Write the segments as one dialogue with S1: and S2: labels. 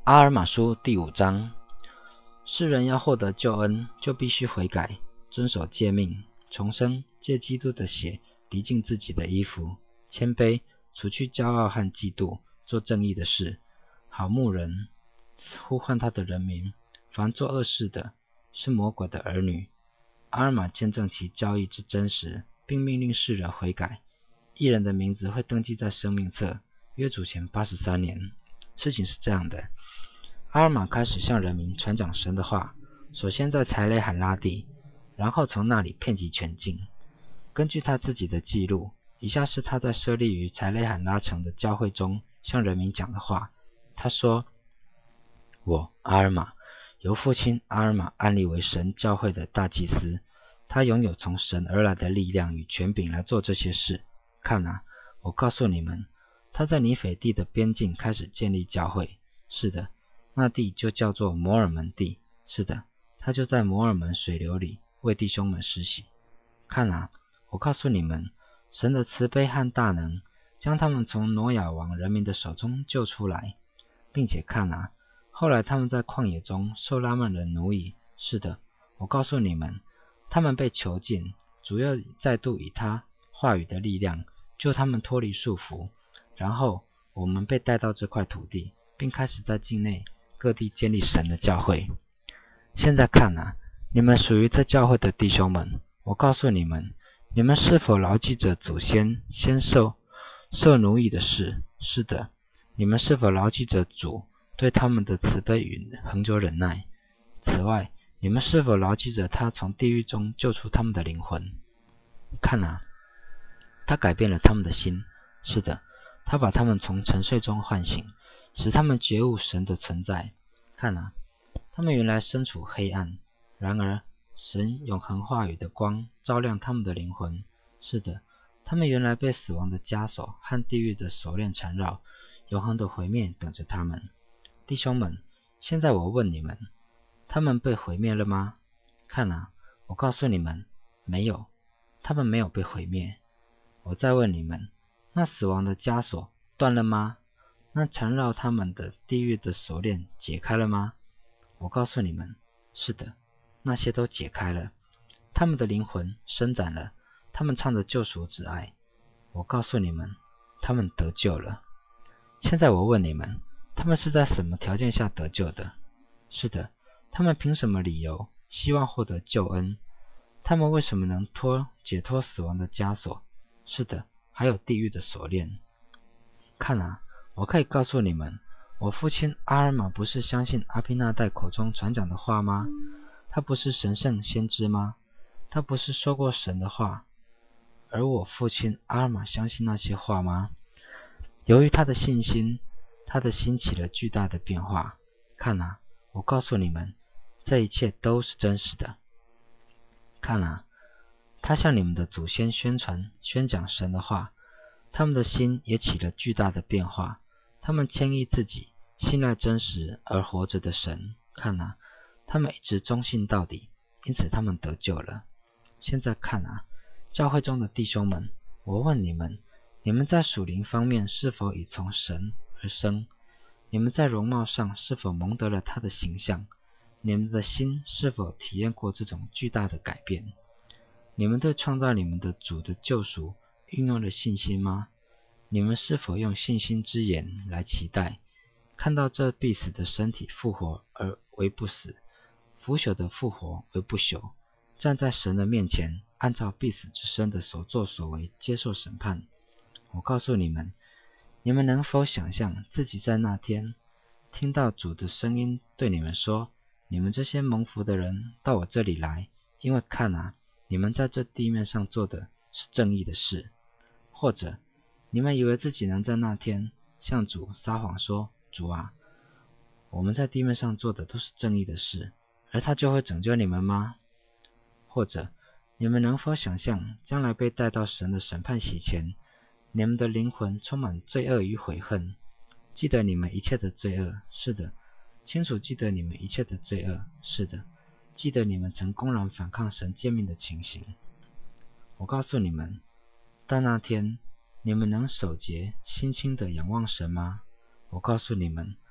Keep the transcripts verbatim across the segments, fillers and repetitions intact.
S1: 阿尔玛书第五章，世人要获得救恩，就必须悔改，遵守诫命，重生，借基督的血涤净自己的衣服，谦卑，除去骄傲和嫉妒，做正义的事，好牧人呼唤他的人民。凡做恶事的，是魔鬼的儿女。阿尔玛见证其教义之真实，并命令世人悔改。一人的名字会登记在生命册，约主前八十三年。事情是这样的，阿尔玛开始向人民传讲神的话，首先在柴雷罕拉地，然后从那里遍及全境。根据他自己的记录，以下是他在设立于柴雷罕拉城的教会中向人民讲的话。他说：我阿尔玛由父亲阿尔玛安立为神教会的大祭司，他拥有从神而来的力量与权柄来做这些事。看啊，我告诉你们，他在尼斐地的边境开始建立教会。是的，那地就叫做摩尔门地。是的，他就在摩尔门水流里为弟兄们施洗。看啊，我告诉你们，神的慈悲和大能将他们从挪亚王人民的手中救出来，并且看啊，后来他们在旷野中受拉曼人奴役。是的，我告诉你们，他们被囚禁，主要再度以他话语的力量救他们脱离束缚。然后我们被带到这块土地，并开始在境内各地建立神的教会。现在看啊，你们属于这教会的弟兄们，我告诉你们，你们是否牢记着祖先先受受奴役的事？是的，你们是否牢记着主对他们的慈悲与恒久忍耐？此外，你们是否牢记着他从地狱中救出他们的灵魂？看啊，他改变了他们的心。是的，他把他们从沉睡中唤醒，使他们觉悟神的存在。看啊，他们原来身处黑暗，然而神永恒话语的光照亮他们的灵魂。是的，他们原来被死亡的枷锁和地狱的锁链缠绕，永恒的毁灭等着他们。弟兄们，现在我问你们，他们被毁灭了吗？看啊，我告诉你们，没有，他们没有被毁灭。我再问你们，那死亡的枷锁断了吗？那缠绕他们的地狱的锁链解开了吗？我告诉你们，是的，那些都解开了。他们的灵魂伸展了，他们唱着救赎之爱。我告诉你们，他们得救了。现在我问你们，他们是在什么条件下得救的？是的，他们凭什么理由希望获得救恩？他们为什么能脱解脱死亡的枷锁？是的，还有地狱的锁链。看啊，我可以告诉你们，我父亲阿尔玛不是相信阿毗那代口中传讲的话吗？他不是神圣先知吗？他不是说过神的话，而我父亲阿尔玛相信那些话吗？由于他的信心，他的心起了巨大的变化。看啊，我告诉你们，这一切都是真实的。看啊，他向你们的祖先宣传宣讲神的话，他们的心也起了巨大的变化。他们谦抑自己，信赖真实而活着的神。看啊，他们一直忠信到底，因此他们得救了。现在看啊，教会中的弟兄们，我问你们，你们在属灵方面是否已从神而生？你们在容貌上是否蒙得了他的形象？你们的心是否体验过这种巨大的改变？你们对创造你们的主的救赎运用了信心吗？你们是否用信心之眼来期待，看到这必死的身体复活而为不死，腐朽的复活为不朽，站在神的面前，按照必死之身的所作所为接受审判？我告诉你们，你们能否想象自己在那天听到主的声音对你们说，你们这些蒙福的人到我这里来，因为看啊，你们在这地面上做的是正义的事。或者你们以为自己能在那天向主撒谎说，主啊，我们在地面上做的都是正义的事，而他就会拯救你们吗？或者你们能否想象将来被带到神的审判席前，你们的灵魂充满罪恶与悔恨，记得你们一切的罪恶。是的，清楚记得你们一切的罪恶。是的，记得你们曾公然反抗神诫命的情形。我告诉你们，到那天你们能守节心清的仰望神吗？我告诉你们，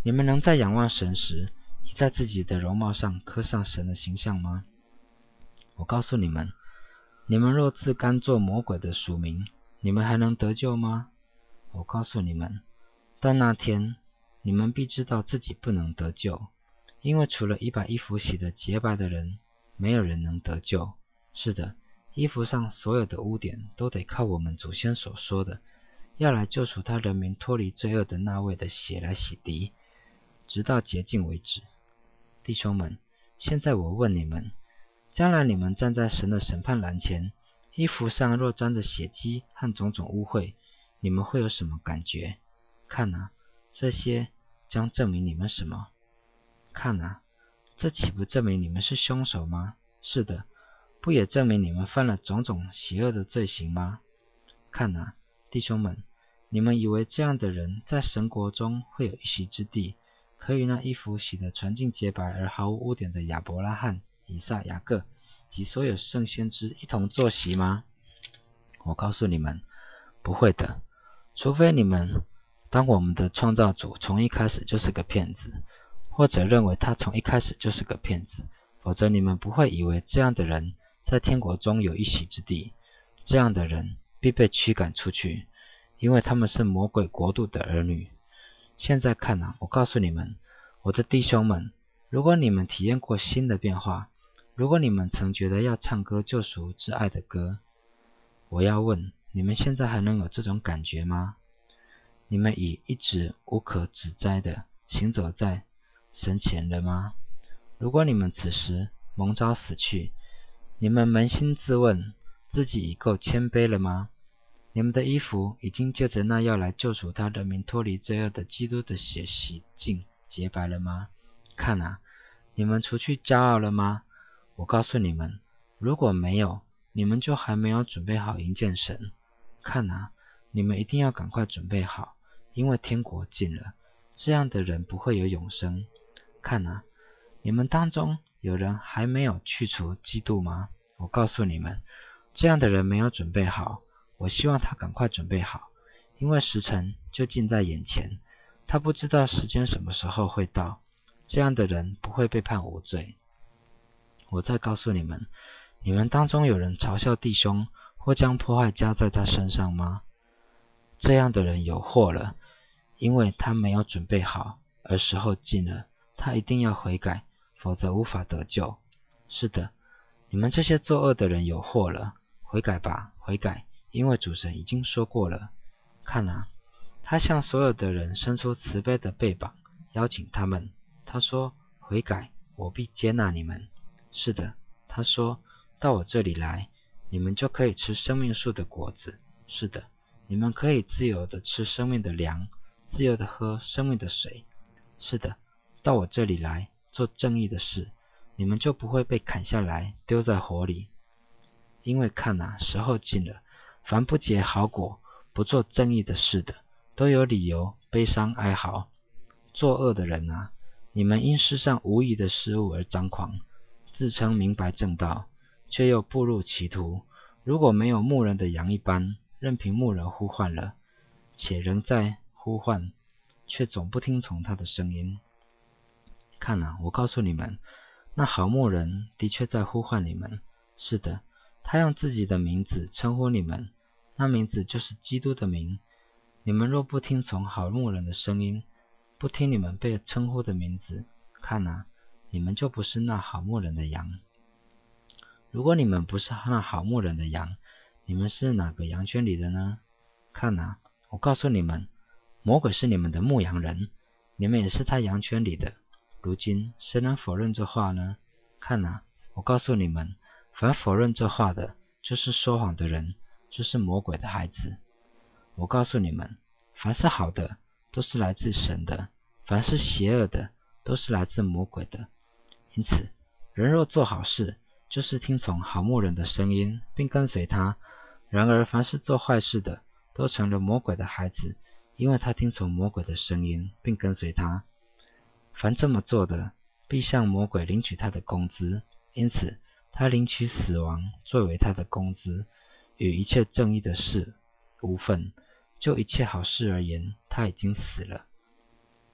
S1: 你们能在仰望神时，已在自己的容貌上刻上神的形象吗？我告诉你们，你们若自甘做魔鬼的属民，你们还能得救吗？我告诉你们，到那天，你们必知道自己不能得救，因为除了已把衣服洗得洁白的人，没有人能得救。是的，衣服上所有的污点都得靠我们祖先所说的，要来救赎他人民脱离罪恶的那位的血来洗涤，直到洁净为止。弟兄们，现在我问你们，将来你们站在神的审判栏前，衣服上若沾着血迹和种种污秽，你们会有什么感觉？看啊，这些将证明你们什么？看啊，这岂不证明你们是凶手吗？是的，不也证明你们犯了种种邪恶的罪行吗？看啊，弟兄们，你们以为这样的人在神国中会有一席之地，可与那衣服洗得纯净洁白而毫无污点的亚伯拉罕、以撒、雅各及所有圣先知一同坐席吗？我告诉你们，不会的，除非你们当我们的创造主从一开始就是个骗子，或者认为他从一开始就是个骗子，否则你们不会以为这样的人在天国中有一席之地。这样的人必被驱赶出去，因为他们是魔鬼国度的儿女。现在看啊，我告诉你们，我的弟兄们，如果你们体验过新的变化，如果你们曾觉得要唱歌救赎之爱的歌，我要问，你们现在还能有这种感觉吗？你们已一直无可指摘的行走在神前了吗？如果你们此时蒙召死去，你们扪心自问，自己已够谦卑了吗？你们的衣服已经借着那要来救赎他人民脱离罪恶的基督的血洗净洁白了吗？看啊，你们除去骄傲了吗？我告诉你们，如果没有，你们就还没有准备好迎见神。看啊，你们一定要赶快准备好，因为天国近了。这样的人不会有永生。看啊，你们当中有人还没有去除嫉妒吗？我告诉你们，这样的人没有准备好。我希望他赶快准备好，因为时辰就近在眼前，他不知道时间什么时候会到。这样的人不会被判无罪。我再告诉你们，你们当中有人嘲笑弟兄，或将迫害加在他身上吗？这样的人有祸了，因为他没有准备好，而时候近了，他一定要悔改，否则无法得救。是的，你们这些作恶的人有祸了，悔改吧，悔改，因为主神已经说过了。看啊，他向所有的人伸出慈悲的臂膀，邀请他们。他说，悔改，我必接纳你们。是的，他说，到我这里来，你们就可以吃生命树的果子。是的，你们可以自由的吃生命的粮，自由的喝生命的水。是的，到我这里来做正义的事，你们就不会被砍下来丢在火里。因为看啊，时候近了，凡不结好果、不做正义的事的，都有理由悲伤哀嚎。作恶的人啊，你们因世上无益的事物而张狂，自称明白正道，却又步入歧途。如果没有牧人的羊一般，任凭牧人呼唤了，且仍在呼唤，却总不听从他的声音。看啊，我告诉你们，那好牧人的确在呼唤你们。是的，他用自己的名字称呼你们，那名字就是基督的名。你们若不听从好牧人的声音，不听你们被称呼的名字，看啊，你们就不是那好牧人的羊。如果你们不是那好牧人的羊，你们是哪个羊圈里的呢？看啊，我告诉你们，魔鬼是你们的牧羊人，你们也是他羊圈里的。如今谁能否认这话呢？看啊，我告诉你们，凡否认这话的，就是说谎的人，就是魔鬼的孩子。我告诉你们，凡是好的，都是来自神的；凡是邪恶的，都是来自魔鬼的。因此，人若做好事，就是听从好牧人的声音，并跟随他；然而，凡是做坏事的，都成了魔鬼的孩子，因为他听从魔鬼的声音，并跟随他。凡这么做的，必向魔鬼领取他的工资，因此他领取死亡作为他的工资，与一切正义的事无分。就一切好事而言，他已经死了。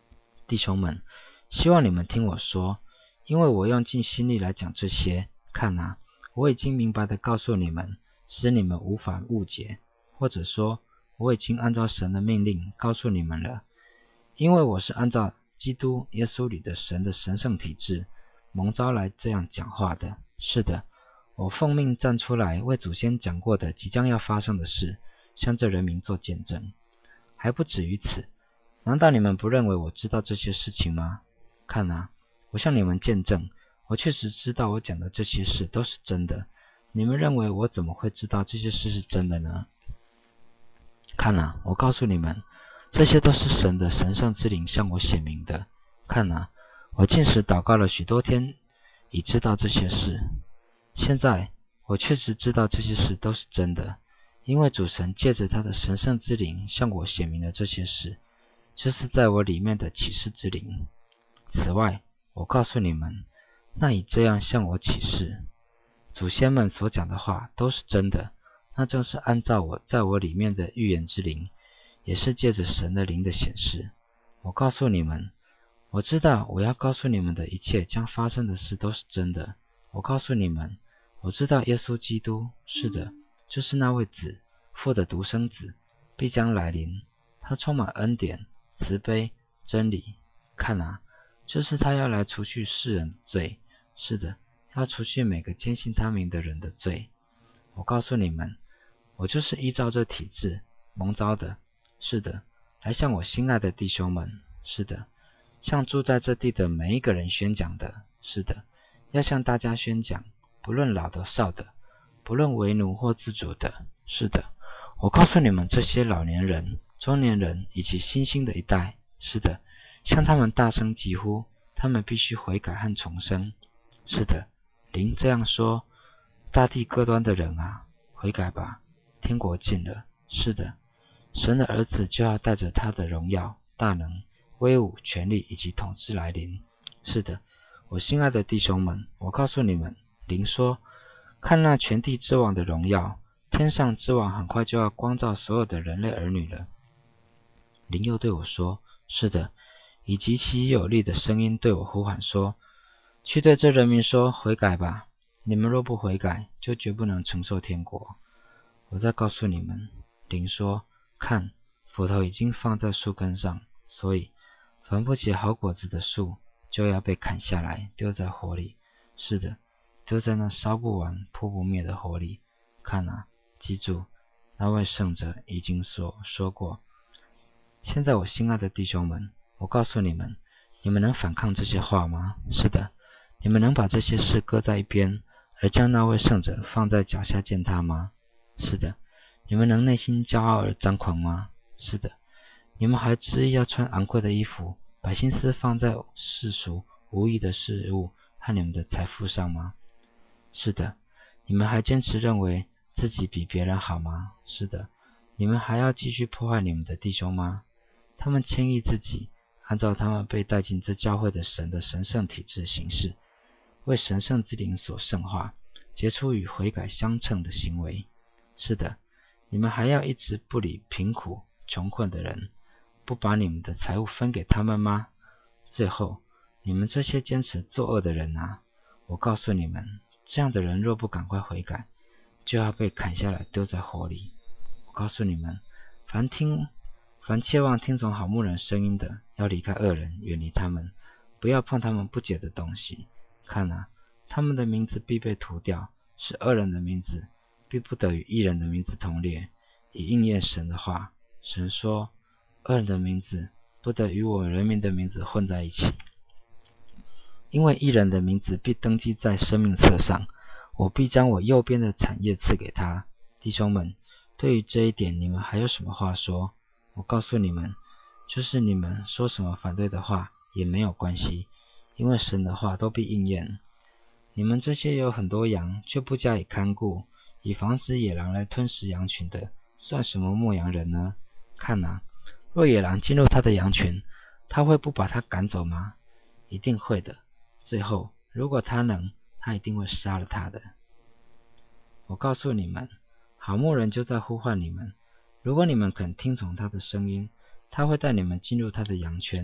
S1: 弟兄们，希望你们听我说，因为我用尽心力来讲这些。看啊，我已经明白地告诉你们，使你们无法误解，或者说，我已经按照神的命令告诉你们了。因为我是按照基督耶稣里的神的神圣体制蒙召来这样讲话的。是的，我奉命站出来，为祖先讲过的即将要发生的事，向这人民做见证。还不止于此，难道你们不认为我知道这些事情吗？看啊，我向你们见证，我确实知道我讲的这些事都是真的。你们认为我怎么会知道这些事是真的呢？看啊，我告诉你们，这些都是神的神圣之灵向我显明的。看啊，我禁食祷告了许多天，已知道这些事。现在我确实知道这些事都是真的，因为主神借着他的神圣之灵向我显明了这些事，就是在我里面的启示之灵。此外，我告诉你们，那以这样向我启示，祖先们所讲的话都是真的，那正是按照我在我里面的预言之灵，也是借着神的灵的显示。我告诉你们，我知道我要告诉你们的一切将发生的事都是真的。我告诉你们，我知道耶稣基督，是的，就是那位子，父的独生子，必将来临。他充满恩典、慈悲、真理。看啊，就是他要来除去世人的罪，是的，要除去每个坚信他名的人的罪。我告诉你们，我就是依照这体制蒙召的，是的，来向我心爱的弟兄们，是的，向住在这地的每一个人宣讲的，是的，要向大家宣讲，不论老的少的，不论为奴或自主的，是的，我告诉你们这些老年人、中年人以及新兴的一代，是的，向他们大声疾呼，他们必须悔改和重生。是的，灵这样说，大地各端的人啊，悔改吧，天国近了。是的，神的儿子就要带着他的荣耀、大能、威武、权力以及统治来临。是的，我心爱的弟兄们，我告诉你们，灵说，看那全地之王的荣耀，天上之王很快就要光照所有的人类儿女了。灵又对我说，是的，以极其有力的声音对我呼喊说，去对这人民说，悔改吧，你们若不悔改，就绝不能承受天国。我再告诉你们，灵说，看，斧头已经放在树根上，所以凡不结好果子的树就要被砍下来，丢在火里。是的，丢在那烧不完、扑不灭的火里。看啊，记住，那位圣者已经说说过。现在我心爱的弟兄们，我告诉你们，你们能反抗这些话吗？是的，你们能把这些事搁在一边，而将那位圣者放在脚下践踏吗？是的，你们能内心骄傲而张狂吗？是的，你们还执意要穿昂贵的衣服，把心思放在世俗无益的事物和你们的财富上吗？是的，你们还坚持认为自己比别人好吗？是的，你们还要继续破坏你们的弟兄吗？他们轻易自己按照他们被带进这教会的神的神圣体制行事，为神圣之灵所圣化，结出与悔改相称的行为。是的，你们还要一直不理贫苦穷困的人，不把你们的财物分给他们吗？最后，你们这些坚持作恶的人啊，我告诉你们，这样的人若不赶快悔改，就要被砍下来丢在火里。我告诉你们，凡听凡切望听从好牧人声音的，要离开恶人，远离他们，不要碰他们不洁的东西。看啊，他们的名字必被涂掉，使恶人的名字必不得与义人的名字同列，以应验神的话。神说，恶人的名字不得与我人民的名字混在一起，因为义人的名字必登记在生命册上，我必将我右边的产业赐给他。弟兄们，对于这一点你们还有什么话说？我告诉你们，就是你们说什么反对的话也没有关系，因为神的话都必应验。你们这些有很多羊却不加以看顾，以防止野狼来吞食羊群的，算什么牧羊人呢？看啊，若野狼进入他的羊群，他会不把他赶走吗？一定会的。最后，如果他能，他一定会杀了他的。我告诉你们，好牧人就在呼唤你们，如果你们肯听从他的声音，他会带你们进入他的羊圈，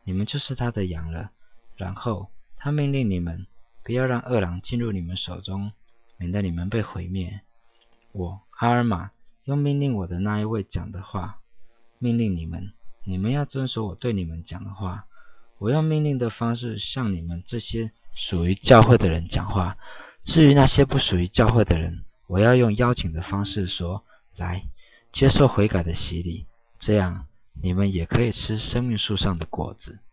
S1: 你们就是他的羊了。然后他命令你们，不要让恶狼进入你们手中，免得你们被毁灭。我阿尔玛用命令我的那一位讲的话，命令你们，你们要遵守我对你们讲的话。我用命令的方式向你们这些属于教会的人讲话，至于那些不属于教会的人，我要用邀请的方式说，来，接受悔改的洗礼，这样你们也可以吃生命树上的果子。